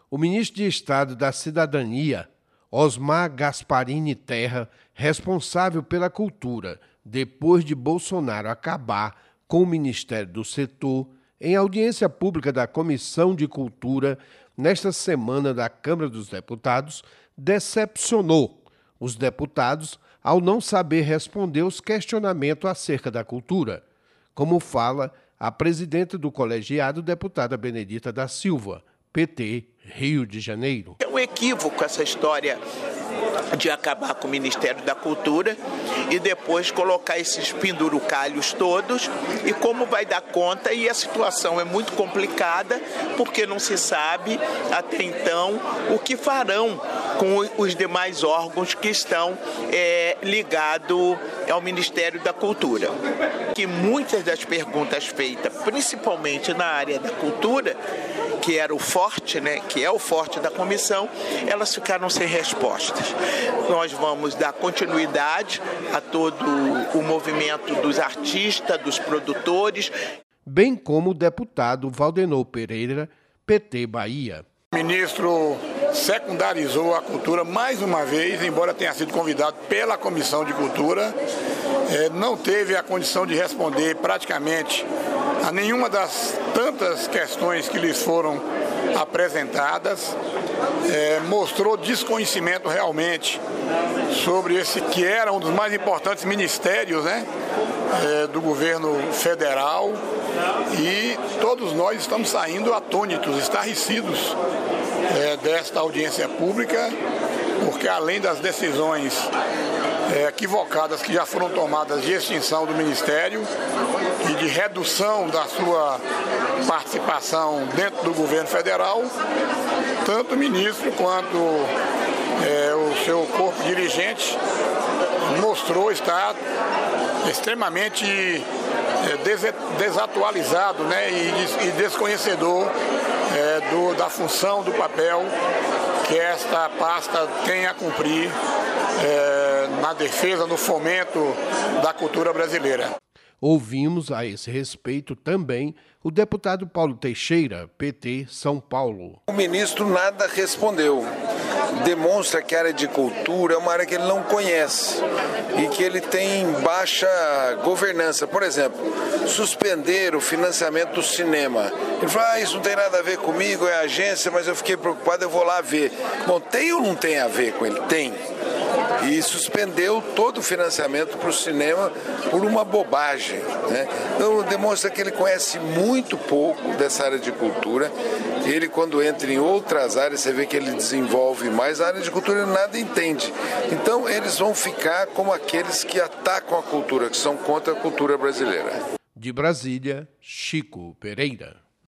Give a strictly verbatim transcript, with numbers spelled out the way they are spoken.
O ministro de Estado da Cidadania, Osmar Gasparini Terra, responsável pela cultura, depois de Bolsonaro acabar com o Ministério do Setor, em audiência pública da Comissão de Cultura, nesta semana da Câmara dos Deputados, decepcionou os deputados ao não saber responder os questionamentos acerca da cultura, como fala a presidenta do colegiado, deputada Benedita da Silva, P T, Rio de Janeiro. É um equívoco essa história de acabar com o Ministério da Cultura e depois colocar esses pendurucalhos todos, e como vai dar conta, e a situação é muito complicada, porque não se sabe até então o que farão com os demais órgãos que estão é, ligados ao Ministério da Cultura. Que muitas das perguntas feitas, principalmente na área da cultura, que era o forte, né, que é o forte da comissão, elas ficaram sem respostas. Nós vamos dar continuidade a todo o movimento dos artistas, dos produtores. Bem como o deputado Valdenor Pereira, P T Bahia. O ministro secundarizou a cultura mais uma vez, embora tenha sido convidado pela Comissão de Cultura, é, não teve a condição de responder praticamente a nenhuma das tantas questões que lhes foram apresentadas, é, mostrou desconhecimento realmente sobre esse que era um dos mais importantes ministérios, né, é, do governo federal, e todos nós estamos saindo atônitos, estarrecidos é, desta audiência pública, porque além das decisões é, equivocadas que já foram tomadas de extinção do Ministério e de redução da sua participação dentro do governo federal, tanto o ministro quanto é, o seu corpo dirigente mostrou estar extremamente é, desatualizado, né, e, e desconhecedor é, do, da função, do papel que esta pasta tem a cumprir é, na defesa, no fomento da cultura brasileira. Ouvimos a esse respeito também o deputado Paulo Teixeira, P T, São Paulo. O ministro nada respondeu. Demonstra que a área de cultura é uma área que ele não conhece e que ele tem baixa governança. Por exemplo, suspender o financiamento do cinema. Ele falou, ah, isso não tem nada a ver comigo, é agência, mas eu fiquei preocupado, eu vou lá ver. Bom, tem ou não tem a ver com ele? Tem. E suspendeu todo o financiamento para o cinema por uma bobagem, né? Então demonstra que ele conhece muito pouco dessa área de cultura. Ele, quando entra em outras áreas, você vê que ele desenvolve mais. A área de cultura ele nada entende. Então eles vão ficar como aqueles que atacam a cultura, que são contra a cultura brasileira. De Brasília, Chico Pereira.